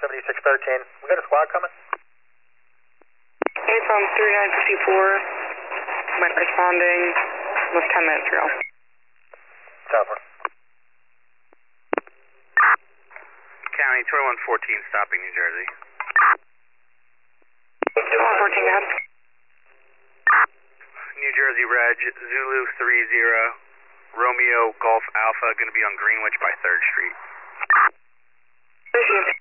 7613. We got a squad coming? Hey, from 3954. Went responding almost 10 minutes ago. Copper. County 2114, stopping New Jersey. 2114, go ahead. New Jersey Reg, Zulu 30, Romeo Golf Alpha, going to be on Greenwich by 3rd Street. Received.